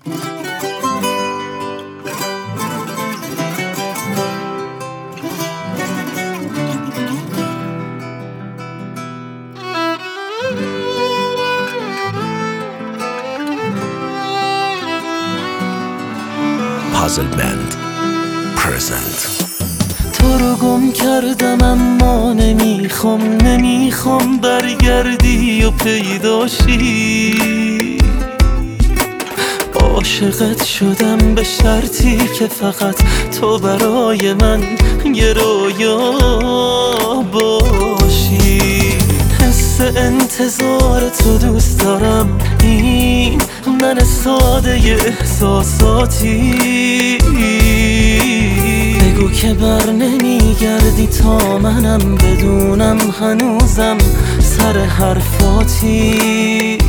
Puzzle Band Present. تو رو گم کردم اما نمیخوام برگردی و پیداشی. عاشقت شدم به شرطی که فقط تو برای من یه رویا باشی. حس انتظار تو دوست دارم، این من ساده احساساتی. بگو که بر نمیگردی تا منم بدونم هنوزم سر حرفاتی.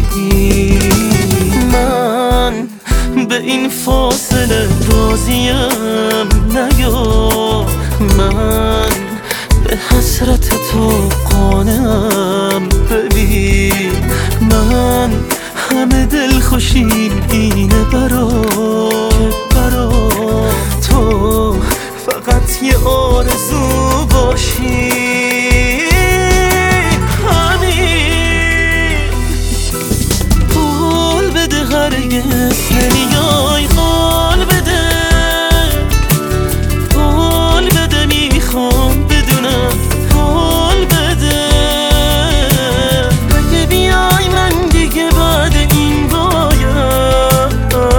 من به این فاصله راضیم، نیا من به حسرت تو قانعم. ببین من همه دلخوشیم اینه برا تو فقط یه آرزو باشی. همین قول بده هرگز نمیای، قول بده میخوام بدونم، قول بده اگه بیای من دیگه بعد این باید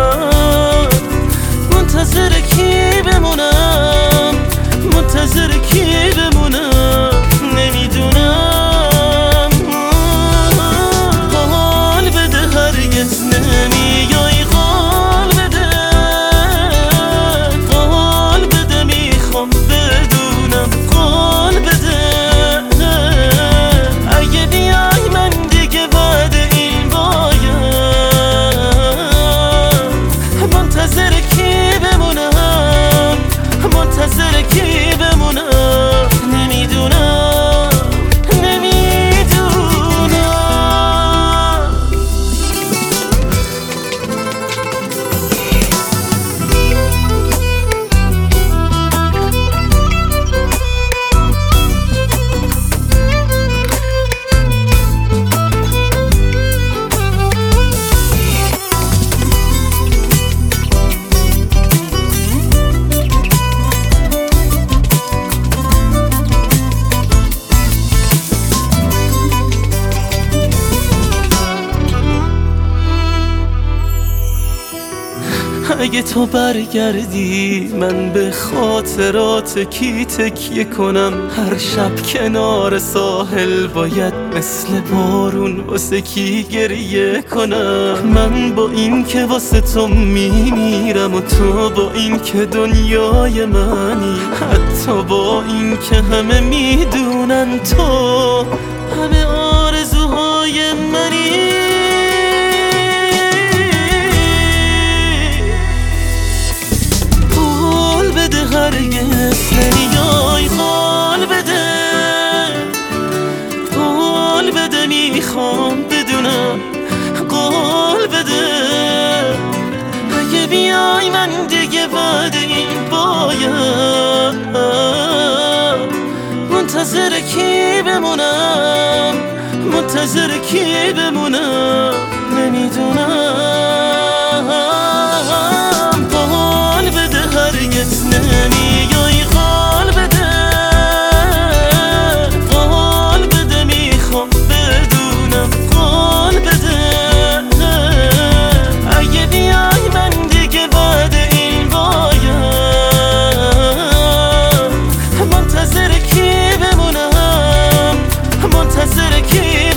منتظر کی بمونم، منتظر کی بمونم نمیدونم. قول بده هرگز نمیای، قول بده میخوام بدونم، قول بده اگه بیای من دیگه بعد این باید منتظر کی بمونم، منتظر کی بمونم نمیدونم. اگه تو برگردی من به خاطرات کی تکیه کنم؟ هر شب کنار ساحل باید مثل بارون واسه کی گریه کنم؟ من با این که واسه تو میمیرم و تو با این که دنیای منی، حتی با این که همه میدونن تو همه آرزوهای منی. هرگز نمیای، قول بده میخوام بدونم، قول بده اگه بیای من دیگه بعد این باید منتظر کی بمونم، منتظر کی بمونم نمیدونم. قول بده هرگز نمیای، قول بده میخوام بدونم، قول بده اگه بیای من دیگه بعد این باید منتظر کی بمونم، منتظر کی